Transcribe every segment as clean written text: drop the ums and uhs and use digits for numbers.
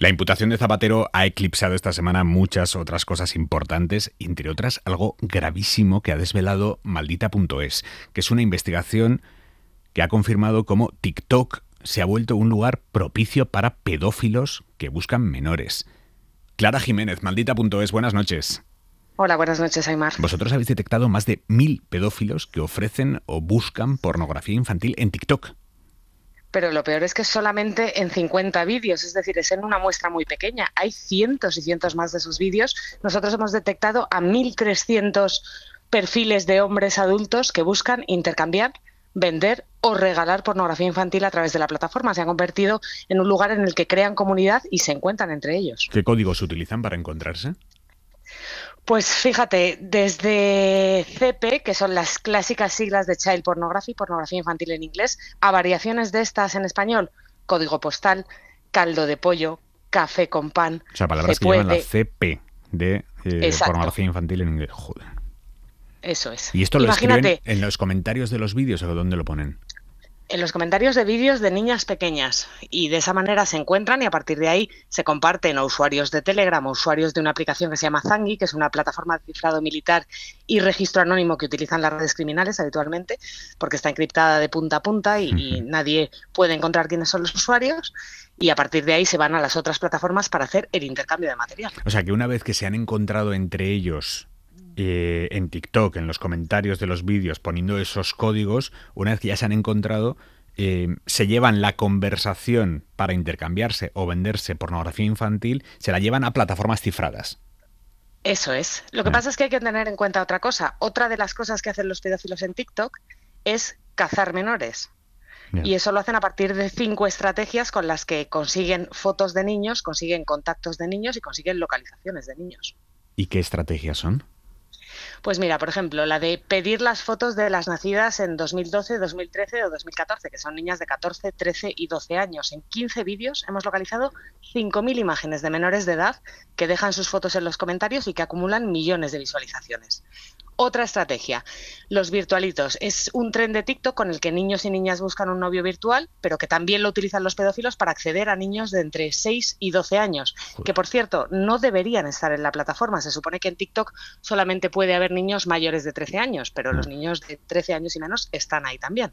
La imputación de Zapatero ha eclipsado esta semana muchas otras cosas importantes, entre otras algo gravísimo que ha desvelado Maldita.es, que es una investigación que ha confirmado cómo TikTok se ha vuelto un lugar propicio para pedófilos que buscan menores. Clara Jiménez, Maldita.es, buenas noches. Hola, buenas noches, Aimar. Vosotros habéis detectado más de 1000 pedófilos que ofrecen o buscan pornografía infantil en TikTok. Pero lo peor es que es solamente en 50 vídeos, es decir, es en una muestra muy pequeña. Hay cientos y cientos más de sus vídeos. Nosotros hemos detectado a 1.300 perfiles de hombres adultos que buscan intercambiar, vender o regalar pornografía infantil a través de la plataforma. Se han convertido en un lugar en el que crean comunidad y se encuentran entre ellos. ¿Qué códigos utilizan para encontrarse? Pues fíjate, desde CP, que son las clásicas siglas de Child Pornography, pornografía infantil en inglés, a variaciones de estas en español, código postal, caldo de pollo, café con pan. O sea, palabras que llevan la CP de pornografía infantil en inglés. Joder. Eso es. ¿Y esto lo escriben en los comentarios de los vídeos o dónde lo ponen? En los comentarios de vídeos de niñas pequeñas, y de esa manera se encuentran y a partir de ahí se comparten a usuarios de Telegram o usuarios de una aplicación que se llama Zangi, que es una plataforma de cifrado militar y registro anónimo que utilizan las redes criminales habitualmente, porque está encriptada de punta a punta y nadie puede encontrar quiénes son los usuarios, y a partir de ahí se van a las otras plataformas para hacer el intercambio de material. O sea, que una vez que se han encontrado entre ellos en TikTok, en los comentarios de los vídeos, poniendo esos códigos, una vez que ya se han encontrado, se llevan la conversación para intercambiarse o venderse pornografía infantil, se la llevan a plataformas cifradas. Eso es. Lo que pasa es que hay que tener en cuenta otra cosa. Otra de las cosas que hacen los pedófilos en TikTok es cazar menores. Yeah. Y eso lo hacen a partir de 5 estrategias con las que consiguen fotos de niños, consiguen contactos de niños y consiguen localizaciones de niños. ¿Y qué estrategias son? Pues mira, por ejemplo, la de pedir las fotos de las nacidas en 2012, 2013 o 2014, que son niñas de 14, 13 y 12 años. En 15 vídeos hemos localizado 5.000 imágenes de menores de edad que dejan sus fotos en los comentarios y que acumulan millones de visualizaciones. Otra estrategia, los virtualitos. Es un tren de TikTok con el que niños y niñas buscan un novio virtual, pero que también lo utilizan los pedófilos para acceder a niños de entre 6 y 12 años, que por cierto no deberían estar en la plataforma. Se supone que en TikTok solamente puede haber niños mayores de 13 años, pero los niños de 13 años y menos están ahí también.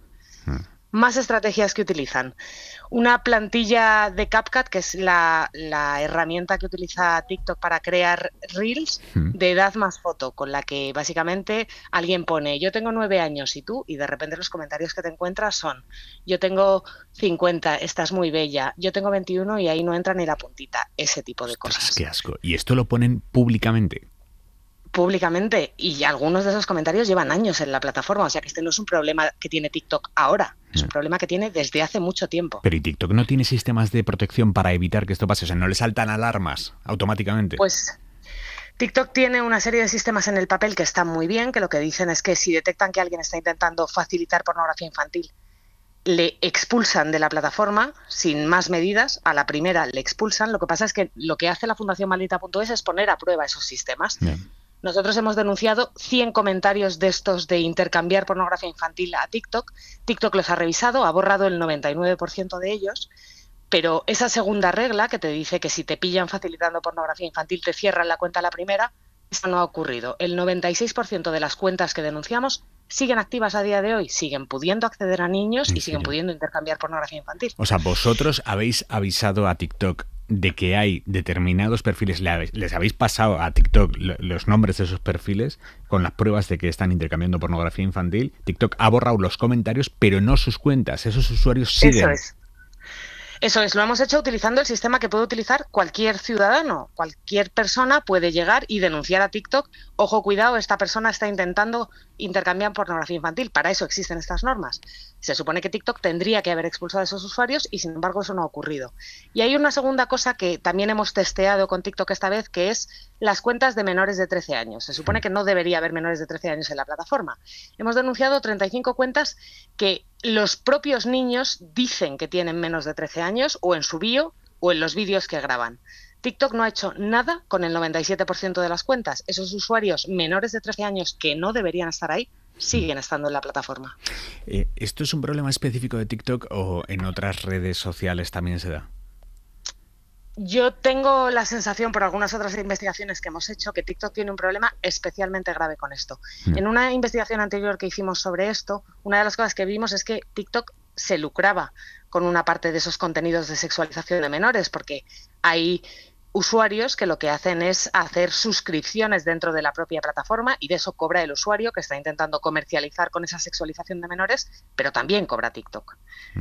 Más estrategias que utilizan. Una plantilla de CapCut, que es la herramienta que utiliza TikTok para crear Reels de edad más foto, con la que básicamente alguien pone yo tengo 9 años y tú, y de repente los comentarios que te encuentras son yo tengo 50, estás muy bella, yo tengo 21 y ahí no entra ni la puntita, ese tipo de cosas. ¡Qué asco! ¿Y esto lo ponen públicamente? Públicamente, y algunos de esos comentarios llevan años en la plataforma, o sea que este no es un problema que tiene TikTok ahora, es un problema que tiene desde hace mucho tiempo. Pero ¿y TikTok no tiene sistemas de protección para evitar que esto pase? O sea, ¿no le saltan alarmas automáticamente? Pues TikTok tiene una serie de sistemas en el papel que están muy bien, que lo que dicen es que si detectan que alguien está intentando facilitar pornografía infantil, le expulsan de la plataforma sin más medidas, a la primera le expulsan. Lo que pasa es que lo que hace la Fundación Maldita.es es poner a prueba esos sistemas. Nosotros hemos denunciado 100 comentarios de estos de intercambiar pornografía infantil a TikTok. TikTok los ha revisado, ha borrado el 99% de ellos, pero esa segunda regla que te dice que si te pillan facilitando pornografía infantil te cierran la cuenta a la primera, eso no ha ocurrido. El 96% de las cuentas que denunciamos siguen activas a día de hoy, siguen pudiendo acceder a niños y siguen pudiendo intercambiar pornografía infantil. O sea, vosotros habéis avisado a TikTok de que hay determinados perfiles, les habéis pasado a TikTok los nombres de esos perfiles con las pruebas de que están intercambiando pornografía infantil. TikTok ha borrado los comentarios, pero no sus cuentas. Esos usuarios siguen. Eso es, lo hemos hecho utilizando el sistema que puede utilizar cualquier ciudadano. Cualquier persona puede llegar y denunciar a TikTok, ojo, cuidado, esta persona está intentando intercambiar pornografía infantil. Para eso existen estas normas. Se supone que TikTok tendría que haber expulsado a esos usuarios y sin embargo eso no ha ocurrido. Y hay una segunda cosa que también hemos testeado con TikTok esta vez, que es las cuentas de menores de 13 años. Se supone que no debería haber menores de 13 años en la plataforma. Hemos denunciado 35 cuentas que los propios niños dicen que tienen menos de 13 años o en su bio o en los vídeos que graban. TikTok no ha hecho nada con el 97% de las cuentas. Esos usuarios menores de 13 años que no deberían estar ahí siguen estando en la plataforma. ¿Esto es un problema específico de TikTok o en otras redes sociales también se da? Yo tengo la sensación, por algunas otras investigaciones que hemos hecho, que TikTok tiene un problema especialmente grave con esto. En una investigación anterior que hicimos sobre esto, una de las cosas que vimos es que TikTok se lucraba con una parte de esos contenidos de sexualización de menores, porque hay usuarios que lo que hacen es hacer suscripciones dentro de la propia plataforma y de eso cobra el usuario que está intentando comercializar con esa sexualización de menores, pero también cobra TikTok.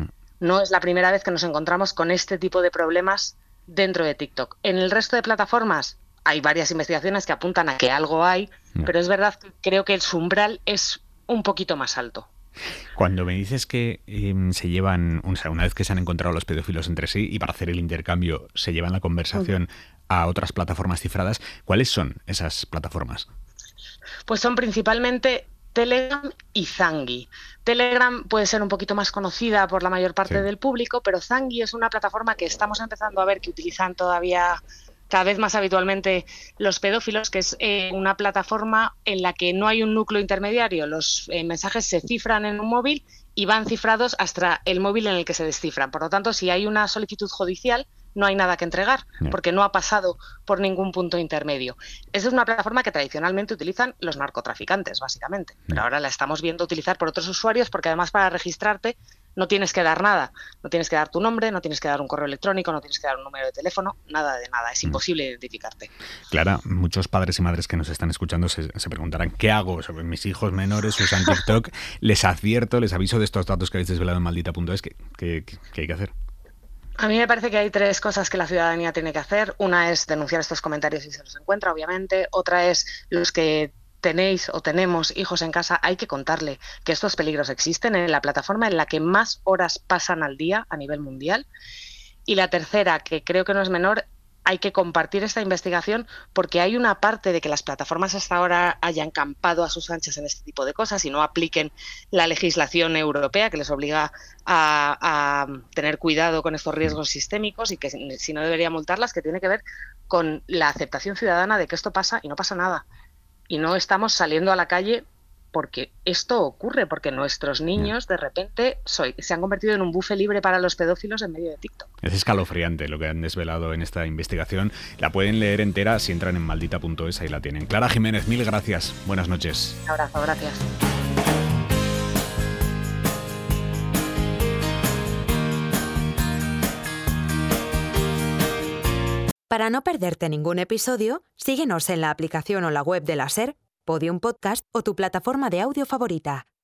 No es la primera vez que nos encontramos con este tipo de problemas dentro de TikTok. En el resto de plataformas hay varias investigaciones que apuntan a que algo hay, pero es verdad que creo que su umbral es un poquito más alto. Cuando me dices que se llevan, o sea, una vez que se han encontrado los pedófilos entre sí y para hacer el intercambio se llevan la conversación a otras plataformas cifradas, ¿cuáles son esas plataformas? Pues son principalmente Telegram y Zangi. Telegram puede ser un poquito más conocida por la mayor parte del público, pero Zangi es una plataforma que estamos empezando a ver que utilizan todavía cada vez más habitualmente los pedófilos, que es una plataforma en la que no hay un núcleo intermediario. Los mensajes se cifran en un móvil y van cifrados hasta el móvil en el que se descifran. Por lo tanto, si hay una solicitud judicial, no hay nada que entregar, porque no ha pasado por ningún punto intermedio. Esa es una plataforma que tradicionalmente utilizan los narcotraficantes, básicamente, pero ahora la estamos viendo utilizar por otros usuarios, porque además para registrarte no tienes que dar nada, no tienes que dar tu nombre, no tienes que dar un correo electrónico, no tienes que dar un número de teléfono, nada de nada, es imposible identificarte. Clara, muchos padres y madres que nos están escuchando se preguntarán, ¿qué hago? Sobre mis hijos menores usan TikTok, les advierto, les aviso de estos datos que habéis desvelado en maldita.es, ¿qué hay que hacer? A mí me parece que hay tres cosas que la ciudadanía tiene que hacer. Una es denunciar estos comentarios si se los encuentra, obviamente. Otra es los que tenéis o tenemos hijos en casa, hay que contarle que estos peligros existen en la plataforma en la que más horas pasan al día a nivel mundial. Y la tercera, que creo que no es menor, hay que compartir esta investigación porque hay una parte de que las plataformas hasta ahora hayan campado a sus anchas en este tipo de cosas y no apliquen la legislación europea que les obliga a tener cuidado con estos riesgos sistémicos y que si no debería multarlas, que tiene que ver con la aceptación ciudadana de que esto pasa y no pasa nada. Y no estamos saliendo a la calle porque esto ocurre, porque nuestros niños de repente se han convertido en un buffet libre para los pedófilos en medio de TikTok. Es escalofriante lo que han desvelado en esta investigación. La pueden leer entera si entran en maldita.es, ahí la tienen. Clara Jiménez, mil gracias. Buenas noches. Un abrazo, gracias. Para no perderte ningún episodio, síguenos en la aplicación o la web de la SER, Podium Podcast o tu plataforma de audio favorita.